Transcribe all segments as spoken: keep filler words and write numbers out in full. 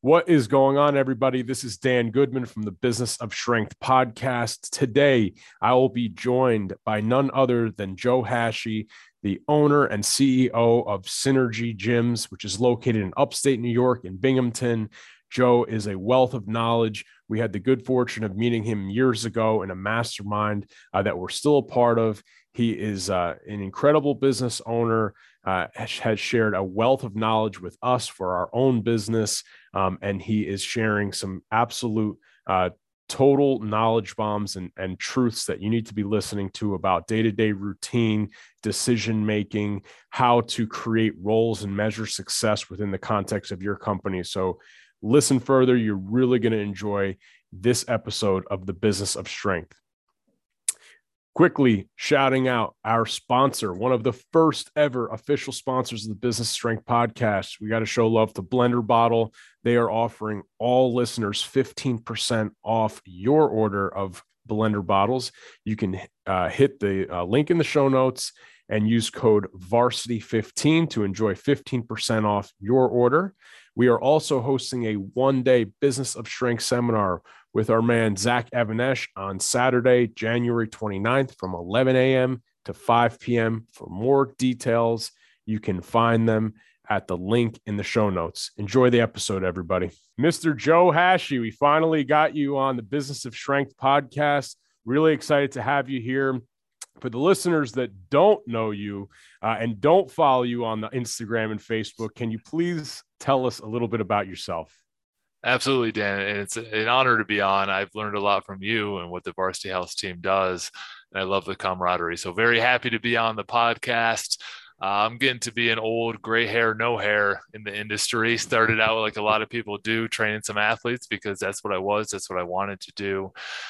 What is going on, everybody? This is Dan Goodman from the Business of Strength podcast. Today, I will be joined by none other than Joe Hashey, the owner and C E O of Synergy Gyms, which is located in upstate New York in Binghamton. Joe is a wealth of knowledge. We had the good fortune of meeting him years ago in a mastermind uh, that we're still a part of. He is uh, an incredible business owner, uh, has shared a wealth of knowledge with us for our own business, um, and he is sharing some absolute uh, total knowledge bombs and, and truths that you need to be listening to about day-to-day routine, decision-making, how to create roles and measure success within the context of your company. So listen further. You're really going to enjoy this episode of the Business of Strength. Quickly shouting out our sponsor, one of the first ever official sponsors of the Business Strength podcast. We got to show love to Blender Bottle. They are offering all listeners fifteen percent off your order of Blender bottles. You can uh, hit the uh, link in the show notes and use code varsity fifteen to enjoy fifteen percent off your order. We are also hosting a one-day Business of Strength seminar with our man, Zach Evanesh, on Saturday, January twenty-ninth from eleven a.m. to five p.m. For more details, you can find them at the link in the show notes. Enjoy the episode, everybody. Mister Joe Hashey, we finally got you on the Business of Strength podcast. Really excited to have you here. For the listeners that don't know you uh, and don't follow you on the Instagram and Facebook, can you please tell us a little bit about yourself? Absolutely, Dan. And it's an honor to be on. I've learned a lot from you and what the Varsity Health team does. And I love the camaraderie. So very happy to be on the podcast. Uh, I'm getting to be an old gray hair, no hair in the industry. Started out like a lot of people do, training some athletes because that's what I was. That's what I wanted to do.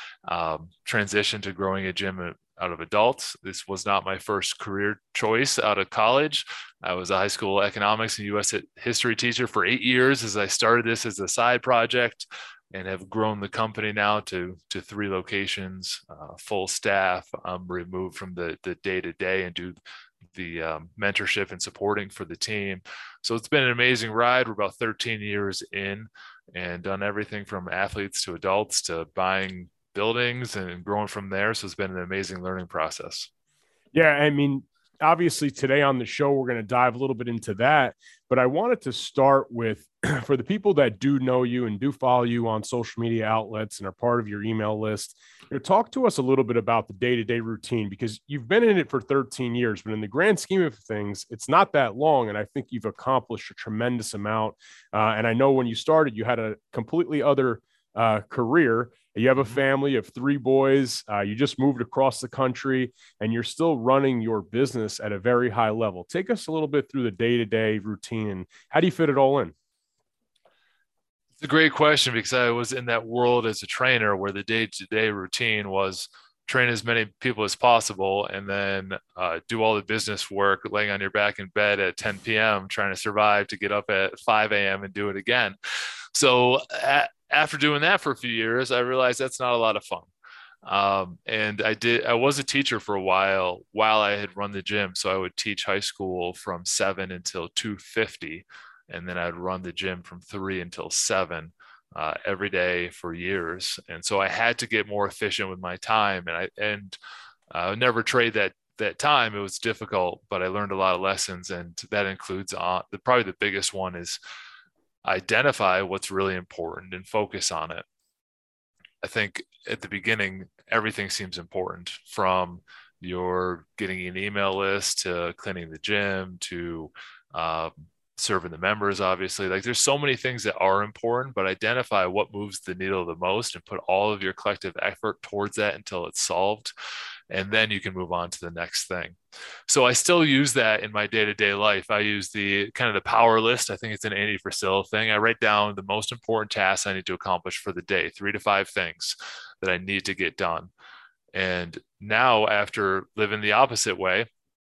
Um, transition to growing a gym out of adults. This was not my first career choice out of college. I was a high school economics and U S history teacher for eight years as I started this as a side project and have grown the company now to, to three locations, uh, full staff. I'm removed from the, the day-to-day and do the um, mentorship and supporting for the team. So it's been an amazing ride. We're about thirteen years in and done everything from athletes to adults to buying buildings and growing from there. So it's been an amazing learning process. Yeah, I mean, obviously today on the show, we're going to dive a little bit into that, but I wanted to start with, for the people that do know you and do follow you on social media outlets and are part of your email list, you know, talk to us a little bit about the day-to-day routine, because you've been in it for thirteen years, but in the grand scheme of things, it's not that long. And I think you've accomplished a tremendous amount. Uh, and I know when you started, you had a completely other uh, career. You have a family of three boys. Uh, you just moved across the country and you're still running your business at a very high level. Take us a little bit through the day-to-day routine and how do you fit it all in? It's a great question because I was in that world as a trainer where the day-to-day routine was train as many people as possible and then uh, do all the business work, laying on your back in bed at ten p.m., trying to survive to get up at five a.m. and do it again. So at, after doing that for a few years, I realized that's not a lot of fun. Um, and I did, I was a teacher for a while, while I had run the gym. So I would teach high school from seven until two fifty. And then I'd run the gym from three until seven, uh, every day for years. And so I had to get more efficient with my time and I, and I uh, never trade that, that time. It was difficult, but I learned a lot of lessons. And that includes uh, the, probably the biggest one is identify what's really important and focus on it. I think at the beginning, everything seems important, from your getting an email list to cleaning the gym to uh, serving the members, obviously. Like there's so many things that are important, but identify what moves the needle the most and put all of your collective effort towards that until it's solved. And then you can move on to the next thing. So I still use that in my day-to-day life. I use the kind of the power list. I think it's an Andy Frisella thing. I write down the most important tasks I need to accomplish for the day, three to five things that I need to get done. And now after living the opposite way,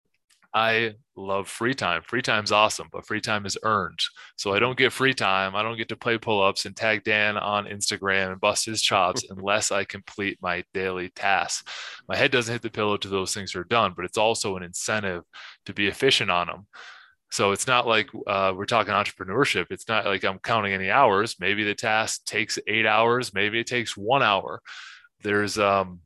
I love free time. Free time's awesome, but free time is earned. So I don't get free time. I don't get to play pull-ups and tag Dan on Instagram and bust his chops unless I complete my daily tasks. My head doesn't hit the pillow till those things are done, but it's also an incentive to be efficient on them. So it's not like uh, we're talking entrepreneurship. It's not like I'm counting any hours. Maybe the task takes eight hours. Maybe it takes one hour. There's um,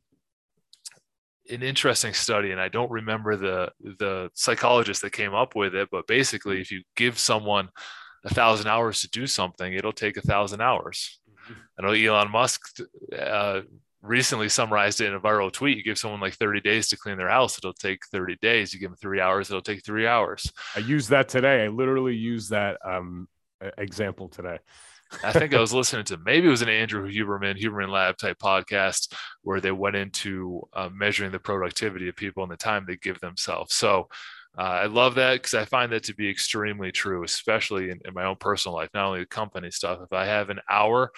an interesting study, and I don't remember the the psychologist that came up with it, but basically, if you give someone a thousand hours to do something, it'll take a thousand hours. I know Elon Musk uh, recently summarized it in a viral tweet. You give someone like thirty days to clean their house, it'll take thirty days. You give them three hours, it'll take three hours. I used that today. I literally used that um, example today. I think I was listening to, maybe it was an Andrew Huberman, Huberman Lab type podcast where they went into uh, measuring the productivity of people and the time they give themselves. So uh, I love that because I find that to be extremely true, especially in, in my own personal life, not only the company stuff. If I have an hour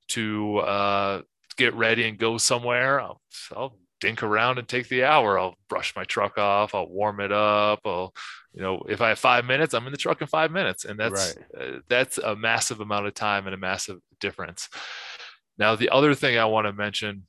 to uh, get ready and go somewhere, I'll, I'll dink around and take the hour. I'll brush my truck off. I'll warm it up. I'll, you know, if I have five minutes, I'm in the truck in five minutes. And that's, right. uh, that's a massive amount of time and a massive difference. Now, the other thing I want to mention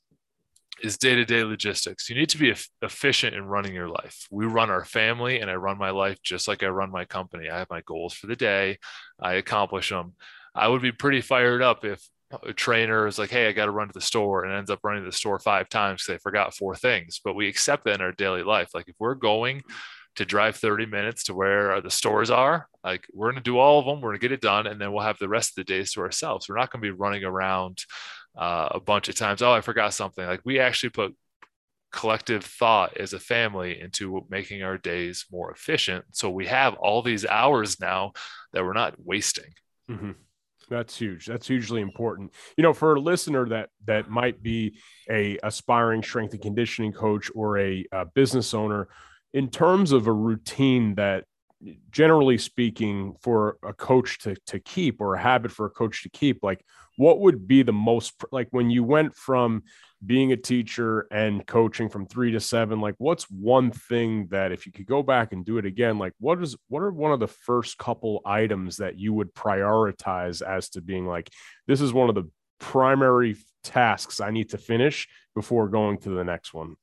is day-to-day logistics. You need to be efficient in running your life. We run our family and I run my life just like I run my company. I have my goals for the day. I accomplish them. I would be pretty fired up if a trainer is like, hey, I got to run to the store, and ends up running to the store five times because they forgot four things. But we accept that in our daily life. Like if we're going to drive thirty minutes to where the stores are, like we're going to do all of them. We're going to get it done. And then we'll have the rest of the days to ourselves. We're not going to be running around uh, a bunch of times. Oh, I forgot something. Like we actually put collective thought as a family into making our days more efficient. So we have all these hours now that we're not wasting. Mm-hmm. That's huge. That's hugely important. You know, for a listener that that might be a aspiring strength and conditioning coach or a, a business owner, in terms of a routine that, generally speaking, for a coach to to keep, or a habit for a coach to keep, like what would be the most, like when you went from being a teacher and coaching from three to seven, like what's one thing that if you could go back and do it again, like what is, what are one of the first couple items that you would prioritize as to being like, this is one of the primary tasks I need to finish before going to the next one?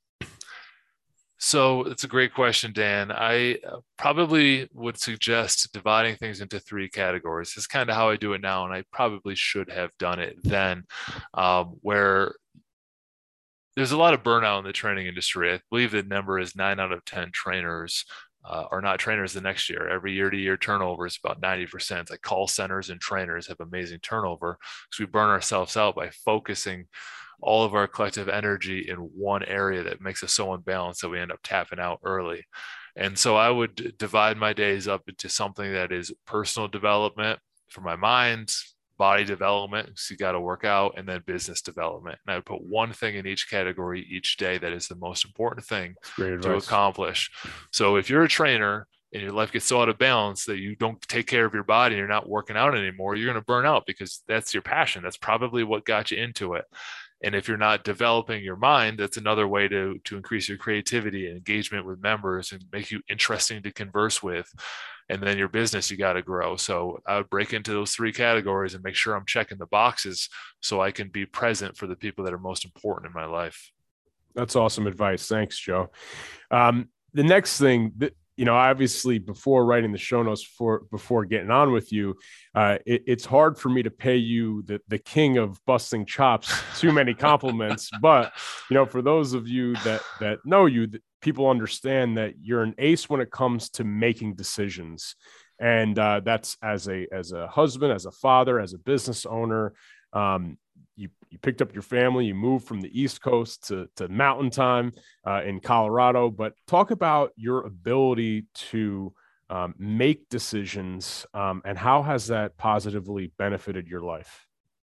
So it's a great question, Dan. I probably would suggest dividing things into three categories. It's kind of how I do it now, and I probably should have done it then, um, where there's a lot of burnout in the training industry. I believe the number is nine out of ten trainers uh, are not trainers the next year. Every year to year turnover is about ninety percent. It's like call centers and trainers have amazing turnover because we burn ourselves out by focusing all of our collective energy in one area that makes us so unbalanced that we end up tapping out early. And so I would divide my days up into something that is personal development for my mind, body development, so you got to work out, and then business development. And I would put one thing in each category each day that is the most important thing to accomplish. So if you're a trainer and your life gets so out of balance that you don't take care of your body and you're not working out anymore, you're going to burn out because that's your passion. That's probably what got you into it. And if you're not developing your mind, that's another way to, to increase your creativity and engagement with members and make you interesting to converse with. And then your business, you got to grow. So I would break into those three categories and make sure I'm checking the boxes so I can be present for the people that are most important in my life. That's awesome advice. Thanks, Joe. Um, the next thing that, you know, obviously before writing the show notes for before getting on with you, uh, it, it's hard for me to pay you the, the king of busting chops too many compliments. But, you know, for those of you that that know you, that people understand that you're an ace when it comes to making decisions. And uh, that's as a as a husband, as a father, as a business owner. Um, You, you picked up your family, you moved from the East Coast to, to mountain time uh, in Colorado, but talk about your ability to um, make decisions um, and how has that positively benefited your life?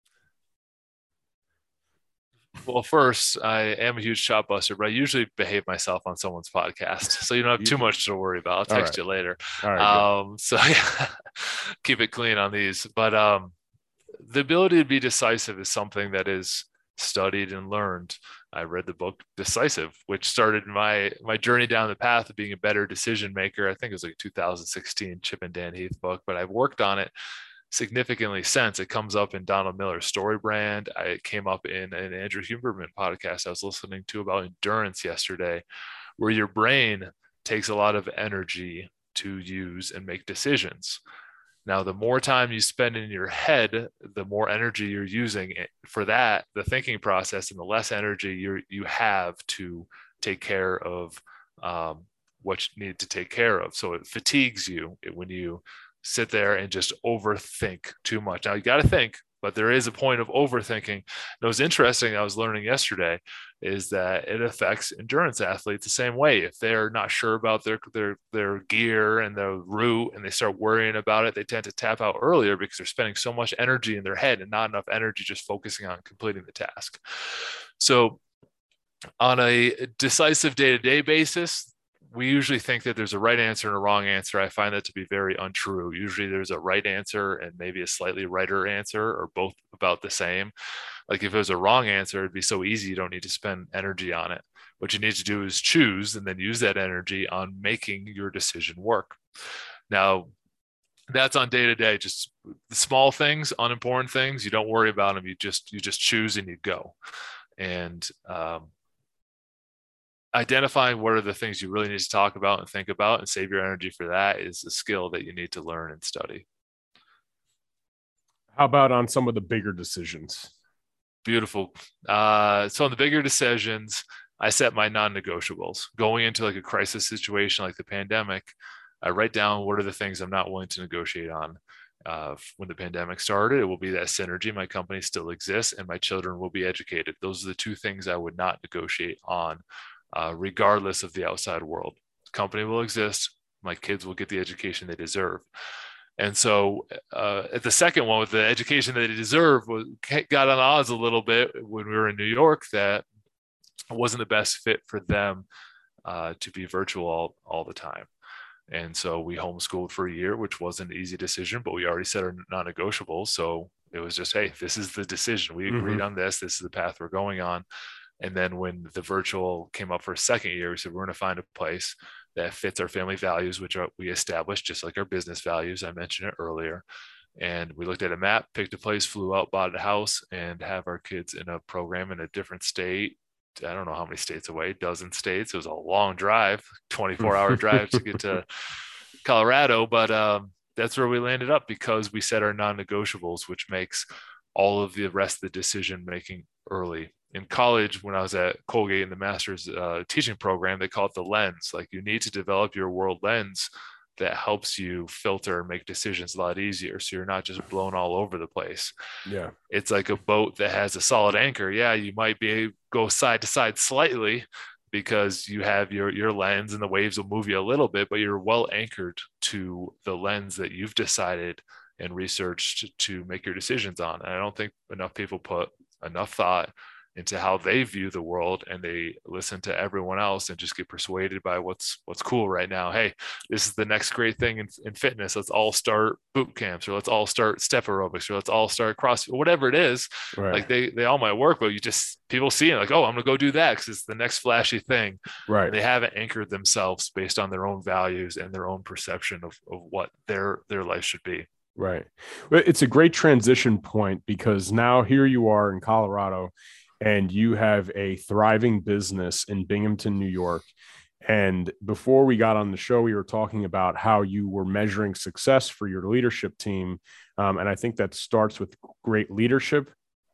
Well, first, I am a huge shot buster, but I usually behave myself on someone's podcast. So you don't have too much to worry about. I'll text right. you later. All right, um, so yeah, keep it clean on these. But um, the ability to be decisive is something that is studied and learned. I read the book Decisive, which started my my journey down the path of being a better decision maker. I think it was like a two thousand sixteen Chip and Dan Heath book, but I've worked on it significantly since. It comes up in Donald Miller's Story Brand. I it came up in an Andrew Huberman podcast I was listening to about endurance yesterday, where your brain takes a lot of energy to use and make decisions. Now, the more time you spend in your head, the more energy you're using for that, the thinking process, and the less energy you you have to take care of um, what you need to take care of. So it fatigues you when you sit there and just overthink too much. Now, you got to think, but there is a point of overthinking. And it was interesting, I was learning yesterday, is that it affects endurance athletes the same way. If they're not sure about their their their gear and their route and they start worrying about it, they tend to tap out earlier because they're spending so much energy in their head and not enough energy just focusing on completing the task. So on a decisive day-to-day basis, we usually think that there's a right answer and a wrong answer. I find that to be very untrue. Usually there's a right answer and maybe a slightly righter answer, or both about the same. Like if it was a wrong answer, it'd be so easy, you don't need to spend energy on it. What you need to do is choose and then use that energy on making your decision work. Now, that's on day to day, just the small things, unimportant things, you don't worry about them. You just, you just choose and you go. And, um, identifying what are the things you really need to talk about and think about and save your energy for that is a skill that you need to learn and study. How about on some of the bigger decisions? Beautiful. Uh, so on the bigger decisions, I set my non-negotiables. Going into like a crisis situation like the pandemic, I write down what are the things I'm not willing to negotiate on. Uh, when the pandemic started, it will be that synergy. My company still exists and my children will be educated. Those are the two things I would not negotiate on. Uh, regardless of the outside world. The company will exist. My kids will get the education they deserve. And so uh, at the second one, with the education that they deserve, was, got on odds a little bit when we were in New York that it wasn't the best fit for them uh, to be virtual all, all the time. And so we homeschooled for a year, which wasn't an easy decision, but we already set our non-negotiables. So it was just, hey, this is the decision. We agreed mm-hmm. on this. This is the path we're going on. And then when the virtual came up for a second year, we said, we're going to find a place that fits our family values, which are, we established just like our business values. I mentioned it earlier. And we looked at a map, picked a place, flew out, bought a house, and have our kids in a program in a different state. I don't know how many states away, dozen states. It was a long drive, twenty-four hour drive to get to Colorado. But um, that's where we landed up because we set our non-negotiables, which makes all of the rest of the decision making early. In college, when I was at Colgate in the master's uh, teaching program, they call it the lens. Like you need to develop your world lens that helps you filter and make decisions a lot easier. So you're not just blown all over the place. Yeah. It's like a boat that has a solid anchor. Yeah. You might be go side to side slightly because you have your, your lens and the waves will move you a little bit, but you're well anchored to the lens that you've decided and researched to make your decisions on. And I don't think enough people put enough thought into how they view the world, and they listen to everyone else and just get persuaded by what's what's cool right now. Hey, this is the next great thing in, in fitness. Let's all start boot camps, or let's all start step aerobics, or let's all start CrossFit, whatever it is. Right. Like they they all might work, but you just people see it like, oh, I'm gonna go do that because it's the next flashy thing. Right. And they haven't anchored themselves based on their own values and their own perception of, of what their their life should be. Right. It's a great transition point because now here you are in Colorado and you have a thriving business in Binghamton, New York. And before we got on the show, we were talking about how you were measuring success for your leadership team. Um, and I think that starts with great leadership,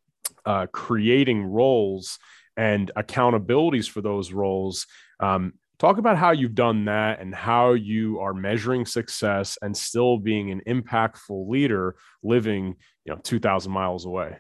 uh, creating roles and accountabilities for those roles. Um, talk about how you've done that and how you are measuring success and still being an impactful leader living, you know, two thousand miles away.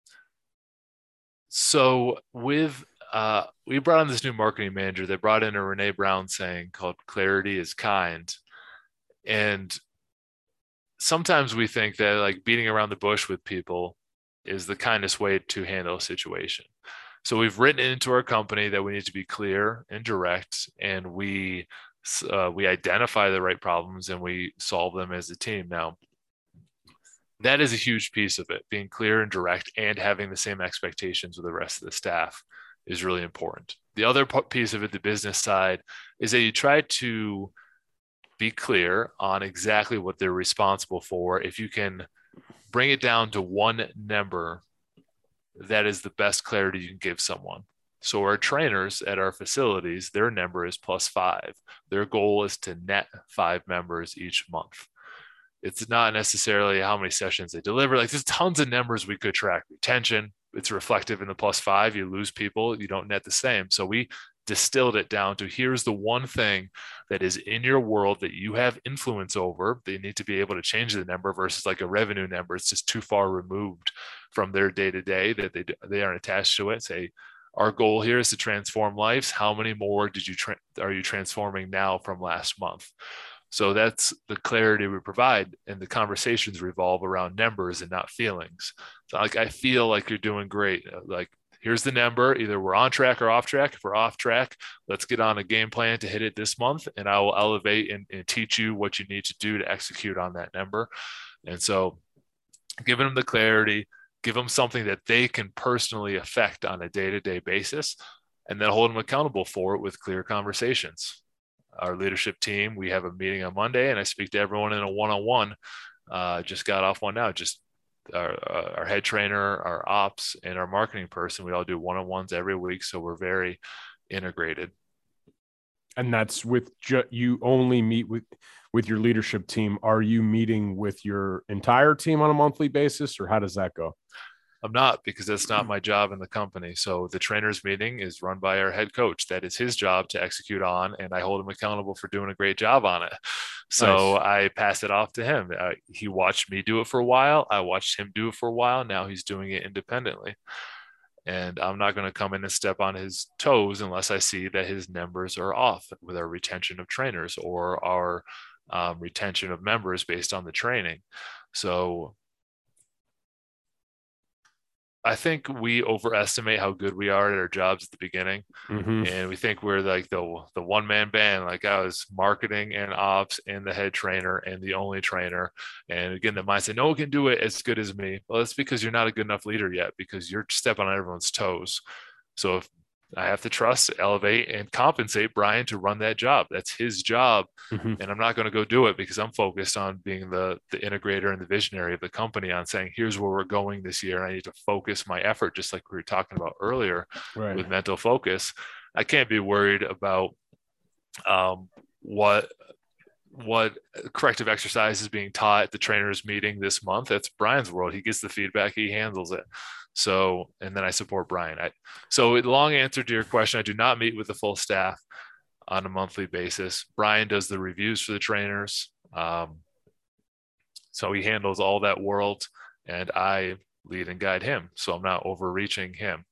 So with, uh, we brought on this new marketing manager. They brought in a Renee Brown saying called clarity is kind. And sometimes we think that like beating around the bush with people is the kindest way to handle a situation. So we've written into our company that we need to be clear and direct, and we, uh, we identify the right problems and we solve them as a team. Now, that is a huge piece of it. Being clear and direct and having the same expectations with the rest of the staff is really important. The other piece of it, the business side, is that you try to be clear on exactly what they're responsible for. If you can bring it down to one number, that is the best clarity you can give someone. So our trainers at our facilities, their number is plus five. Their goal is to net five members each month. It's not necessarily how many sessions they deliver. Like there's tons of numbers we could track. Retention, it's reflective in the plus five. You lose people, you don't net the same. So we distilled it down to here's the one thing that is in your world that you have influence over. They need to be able to change the number versus like a revenue number. It's just too far removed from their day to day that they they aren't attached to it. Say, our goal here is to transform lives. How many more did you tra- are you transforming now from last month? So that's the clarity we provide, and the conversations revolve around numbers and not feelings. So like I feel like you're doing great. Like here's the number. Either we're on track or off track. If we're off track, let's get on a game plan to hit it this month, and I will elevate and, and teach you what you need to do to execute on that number. And so, giving them the clarity, give them something that they can personally affect on a day-to-day basis, and then hold them accountable for it with clear conversations. Our leadership team, we have a meeting on Monday, and I speak to everyone in a one-on-one. Uh, just got off one now. Just our, uh, our head trainer, our ops, and our marketing person. We all do one-on-ones every week, so we're very integrated. And that's with ju- you only meet with with your leadership team. Are you meeting with your entire team on a monthly basis, or how does that go? I'm not, because that's not my job in the company. So the trainers meeting is run by our head coach. That is his job to execute on, and I hold him accountable for doing a great job on it. So nice. I pass it off to him. Uh, he watched me do it for a while. I watched him do it for a while. Now he's doing it independently. And I'm not going to come in and step on his toes unless I see that his numbers are off with our retention of trainers or our um, retention of members based on the training. So I think we overestimate how good we are at our jobs at the beginning. Mm-hmm. And we think we're like the the one man band. Like I was marketing and ops and the head trainer and the only trainer. And again, the mindset, no one can do it as good as me. Well, that's because you're not a good enough leader yet, because you're stepping on everyone's toes. So if I have to trust, elevate, and compensate Brian to run that job. That's his job. Mm-hmm. And I'm not going to go do it because I'm focused on being the, the integrator and the visionary of the company, on saying, here's where we're going this year. I need to focus my effort, just like we were talking about earlier, right, with mental focus. I can't be worried about um, what what corrective exercise is being taught at the trainers meeting this month. That's Brian's world. He gets the feedback, he handles it. So, and then I support Brian. I, so long answer to your question, I do not meet with the full staff on a monthly basis. Brian does the reviews for the trainers. Um, so he handles all that world, and I lead and guide him. So I'm not overreaching him.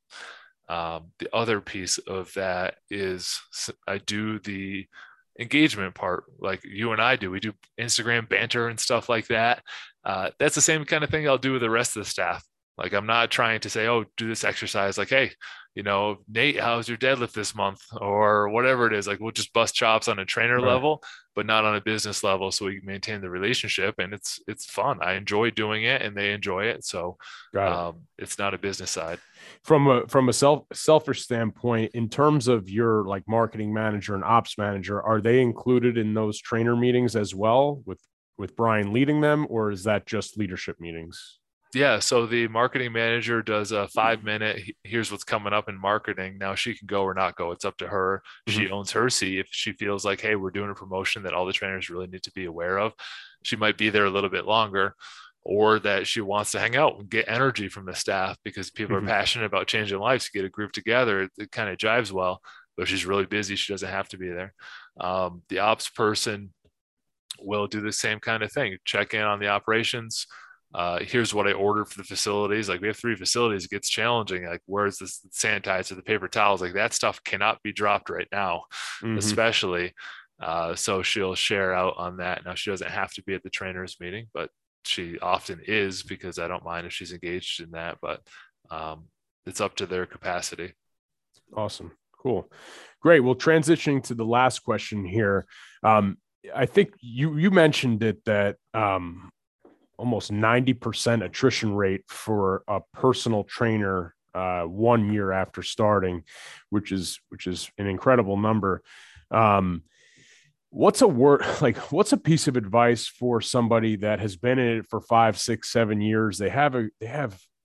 Um, the other piece of that is I do the engagement part, like you and I do. We do Instagram banter and stuff like that. Uh, that's the same kind of thing I'll do with the rest of the staff. Like I'm not trying to say, oh, do this exercise. Like, hey, you know, Nate, how's your deadlift this month, or whatever it is. Like we'll just bust chops on a trainer right. level, but not on a business level, so we maintain the relationship. And it's it's fun. I enjoy doing it, and they enjoy it. So it. um, it's not a business side. From a from a self selfish standpoint, in terms of your like marketing manager and ops manager, are they included in those trainer meetings as well, with with Brian leading them, or is that just leadership meetings? Yeah, so the marketing manager does a five minute, here's what's coming up in marketing. Now she can go or not go. It's up to her. Mm-hmm. She owns her seat. If she feels like, hey, we're doing a promotion that all the trainers really need to be aware of, she might be there a little bit longer, or that she wants to hang out and get energy from the staff because people mm-hmm. are passionate about changing lives. To get a group together, it, it kind of jives well. But if she's really busy, she doesn't have to be there. Um, the ops person will do the same kind of thing. Check in on the operations. Uh, here's what I ordered for the facilities. Like we have three facilities. It gets challenging. Like where's the sanitizer, the paper towels? Like that stuff cannot be dropped right now, mm-hmm. especially. Uh, so she'll share out on that. Now she doesn't have to be at the trainers meeting, but she often is, because I don't mind if she's engaged in that, but um, it's up to their capacity. Awesome. Cool. Great. Well, transitioning to the last question here. Um, I think you, you mentioned it that, um, almost ninety percent attrition rate for a personal trainer uh, one year after starting, which is, which is an incredible number. Um, what's a word, like what's a piece of advice for somebody that has been in it for five, six, seven years? They have a, they have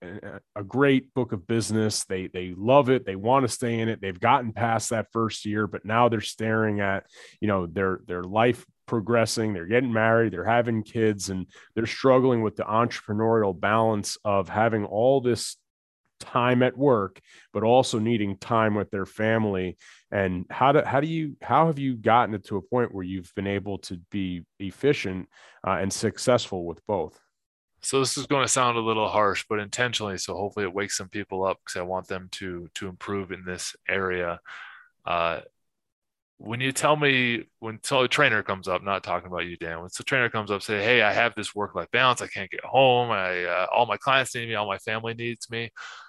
a great book of business. They they love it. They want to stay in it. They've gotten past that first year, but now they're staring at, you know, their their life progressing. They're getting married. They're having kids, and they're struggling with the entrepreneurial balance of having all this time at work, but also needing time with their family. And how do how do you how have you gotten it to a point where you've been able to be efficient uh, and successful with both? So this is going to sound a little harsh, but intentionally. So hopefully it wakes some people up because I want them to to improve in this area. Uh, when you tell me when so a trainer comes up, not talking about you, Dan, when the trainer comes up, say, "Hey, I have this work-life balance. I can't get home. I uh, all my clients need me. All my family needs me."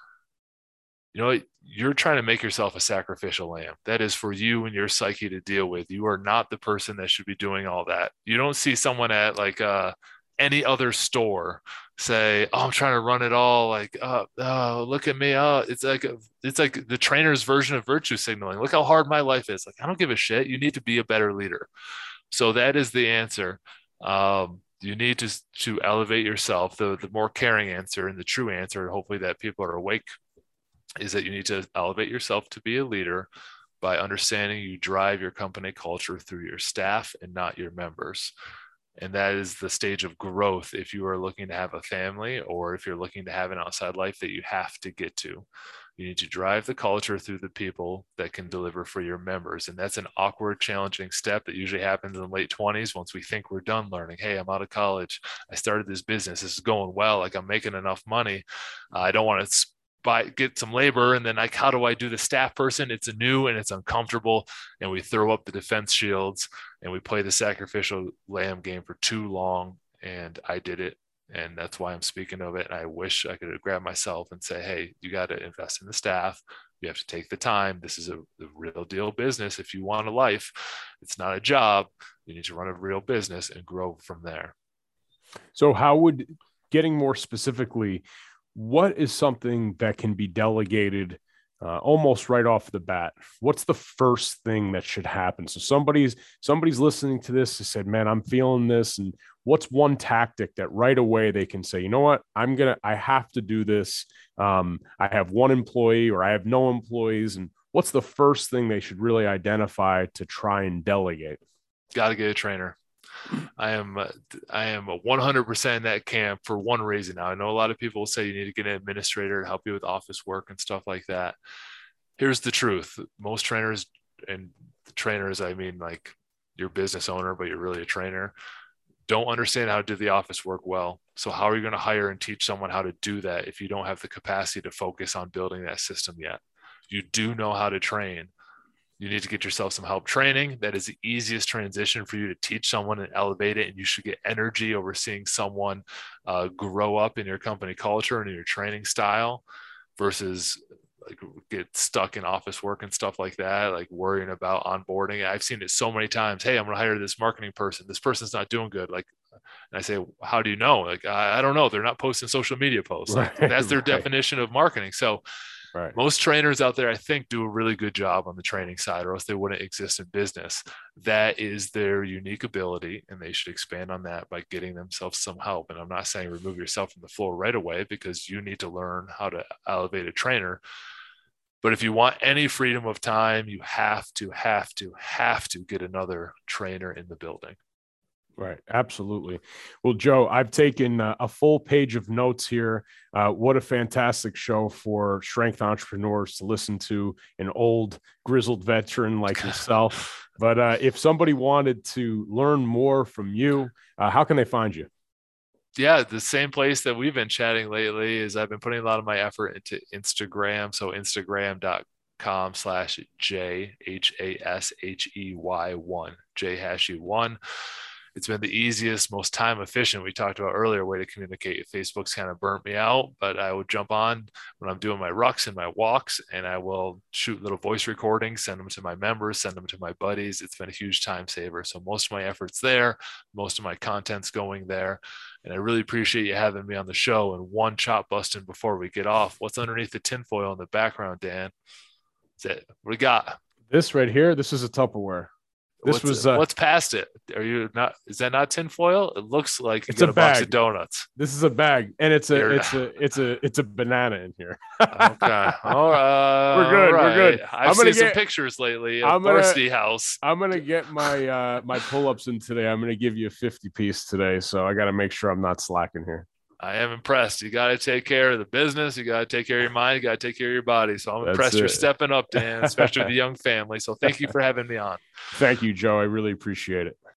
You know, you're trying to make yourself a sacrificial lamb. That is for you and your psyche to deal with. You are not the person that should be doing all that. You don't see someone at like uh, any other store say, "Oh, I'm trying to run it all." Like, "Oh, oh look at me." Oh, it's like a, it's like the trainer's version of virtue signaling. Look how hard my life is. Like, I don't give a shit. You need to be a better leader. So that is the answer. Um, you need to to elevate yourself. The the more caring answer and the true answer, hopefully that people are awake, is that you need to elevate yourself to be a leader by understanding you drive your company culture through your staff and not your members. And that is the stage of growth if you are looking to have a family or if you're looking to have an outside life that you have to get to. You need to drive the culture through the people that can deliver for your members. And that's an awkward, challenging step that usually happens in the late twenties once we think we're done learning. Hey, I'm out of college. I started this business. This is going well. Like, I'm making enough money. Uh, I don't want to buy, get some labor. And then like, how do I do the staff person? It's a new and it's uncomfortable. And we throw up the defense shields and we play the sacrificial lamb game for too long. And I did it. And that's why I'm speaking of it. And I wish I could have grabbed myself and say, hey, you got to invest in the staff. You have to take the time. This is a, a real deal business. If you want a life, it's not a job. You need to run a real business and grow from there. So how would, getting more specifically, what is something that can be delegated uh, almost right off the bat? What's the first thing that should happen? So somebody's somebody's listening to this and said, man, I'm feeling this. And what's one tactic that right away they can say, you know what, I'm going to, I have to do this. Um, I have one employee or I have no employees. And what's the first thing they should really identify to try and delegate? Got to get a trainer. I am uh, I am one hundred percent in that camp for one reason. Now, I know a lot of people will say you need to get an administrator to help you with office work and stuff like that. Here's the truth. Most trainers, and trainers, I mean like your business owner, but you're really a trainer, don't understand how to do the office work well. So how are you going to hire and teach someone how to do that if you don't have the capacity to focus on building that system yet? You do know how to train. You need to get yourself some help training. That is the easiest transition for you to teach someone and elevate it. And you should get energy over seeing someone uh, grow up in your company culture and in your training style versus like get stuck in office work and stuff like that, like worrying about onboarding. I've seen it so many times. Hey, I'm going to hire this marketing person. This person's not doing good. Like, and I say, how do you know? Like, I, I don't know. They're not posting social media posts. Like, right, that's their right. definition of marketing. So right. Most trainers out there, I think, do a really good job on the training side, or else they wouldn't exist in business. That is their unique ability, and they should expand on that by getting themselves some help. And I'm not saying remove yourself from the floor right away, because you need to learn how to elevate a trainer. But if you want any freedom of time, you have to, have to, have to get another trainer in the building. Right. Absolutely. Well, Joe, I've taken uh, a full page of notes here. Uh, what a fantastic show for strength entrepreneurs to listen to, an old grizzled veteran like yourself. But uh, if somebody wanted to learn more from you, uh, how can they find you? Yeah, the same place that we've been chatting lately is I've been putting a lot of my effort into Instagram. So Instagram.com slash J H A S H E Y one, J Hashy one. It's been the easiest, most time efficient, we talked about earlier, way to communicate. Facebook's kind of burnt me out, but I would jump on when I'm doing my rucks and my walks, and I will shoot little voice recordings, send them to my members, send them to my buddies. It's been a huge time saver. So most of my effort's there. Most of my content's going there. And I really appreciate you having me on the show. And one chop busting before we get off. What's underneath the tinfoil in the background, Dan? That's it. What do we got? This right here, this is a Tupperware. This what's, was uh, what's past it? Are you not? Is that not tinfoil? It looks like you it's got a a box bag. of donuts. This is a bag, and it's a You're, it's a it's a it's a banana in here. okay. All right. We're good. All We're right. good. I've I'm gonna seen some get. pictures lately of I'm gonna. Varsity House. I'm gonna get my uh my pull ups in today. I'm gonna give you a fifty piece today, so I got to make sure I'm not slacking here. I am impressed. You got to take care of the business. You got to take care of your mind. You got to take care of your body. So I'm That's impressed you're it. stepping up, Dan, especially with a young family. So thank you for having me on. Thank you, Joe. I really appreciate it.